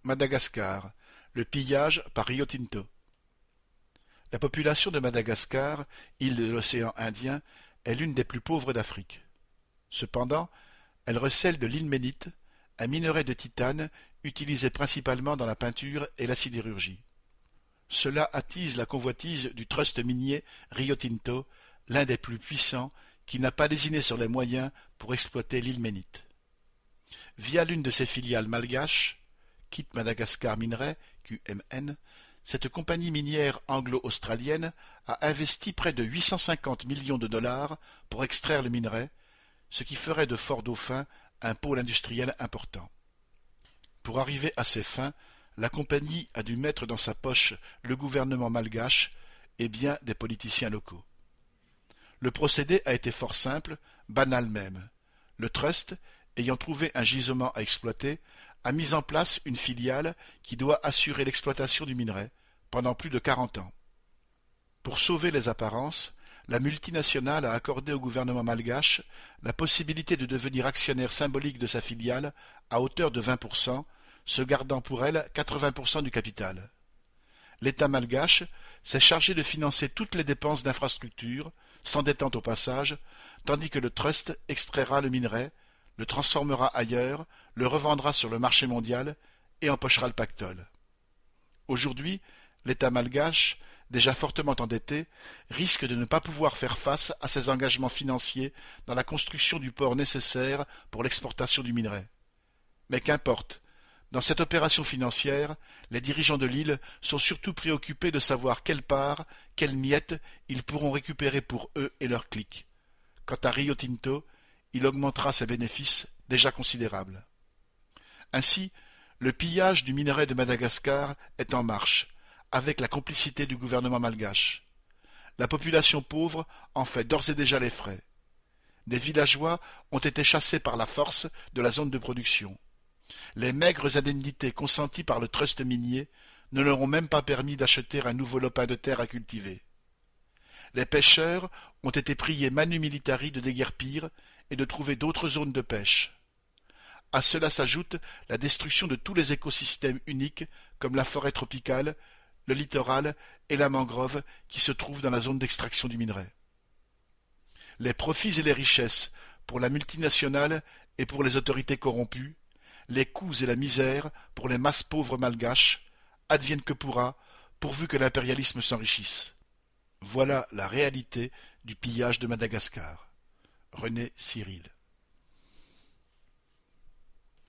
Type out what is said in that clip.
Madagascar, le pillage par Rio Tinto. La population de Madagascar, île de l'océan Indien, est l'une des plus pauvres d'Afrique. Cependant, elle recèle de l'ilménite, un minerai de titane utilisé principalement dans la peinture et la sidérurgie. Cela attise la convoitise du trust minier Rio Tinto, l'un des plus puissants, qui n'a pas lésiné sur les moyens pour exploiter l'ilménite. Via l'une de ses filiales malgaches, Kit Madagascar Minerais, QMN, cette compagnie minière anglo-australienne a investi près de 850 millions de dollars pour extraire le minerai, ce qui ferait de Fort-Dauphin un pôle industriel important. Pour arriver à ses fins, la compagnie a dû mettre dans sa poche le gouvernement malgache et bien des politiciens locaux. Le procédé a été fort simple, banal même. Le trust, ayant trouvé un gisement à exploiter, a mis en place une filiale qui doit assurer l'exploitation du minerai pendant plus de 40 ans. Pour sauver les apparences, la multinationale a accordé au gouvernement malgache la possibilité de devenir actionnaire symbolique de sa filiale à hauteur de 20%, se gardant pour elle 80% du capital. L'État malgache s'est chargé de financer toutes les dépenses d'infrastructure, s'endettant au passage, tandis que le trust extraira le minerai, le transformera ailleurs, le revendra sur le marché mondial et empochera le pactole. Aujourd'hui, l'État malgache, déjà fortement endetté, risque de ne pas pouvoir faire face à ses engagements financiers dans la construction du port nécessaire pour l'exportation du minerai. Mais qu'importe, dans cette opération financière, les dirigeants de l'île sont surtout préoccupés de savoir quelle part, quelle miette ils pourront récupérer pour eux et leurs clics. Quant à Rio Tinto, il augmentera ses bénéfices déjà considérables. Ainsi, le pillage du minerai de Madagascar est en marche, avec la complicité du gouvernement malgache. La population pauvre en fait d'ores et déjà les frais. Des villageois ont été chassés par la force de la zone de production. Les maigres indemnités consenties par le trust minier ne leur ont même pas permis d'acheter un nouveau lopin de terre à cultiver. Les pêcheurs ont été priés manu militari de déguerpir et de trouver d'autres zones de pêche. À cela s'ajoute la destruction de tous les écosystèmes uniques comme la forêt tropicale, le littoral et la mangrove qui se trouvent dans la zone d'extraction du minerai. Les profits et les richesses pour la multinationale et pour les autorités corrompues, les coûts et la misère pour les masses pauvres malgaches, advienne que pourra, pourvu que l'impérialisme s'enrichisse. Voilà la réalité du pillage de Madagascar. René Cyril.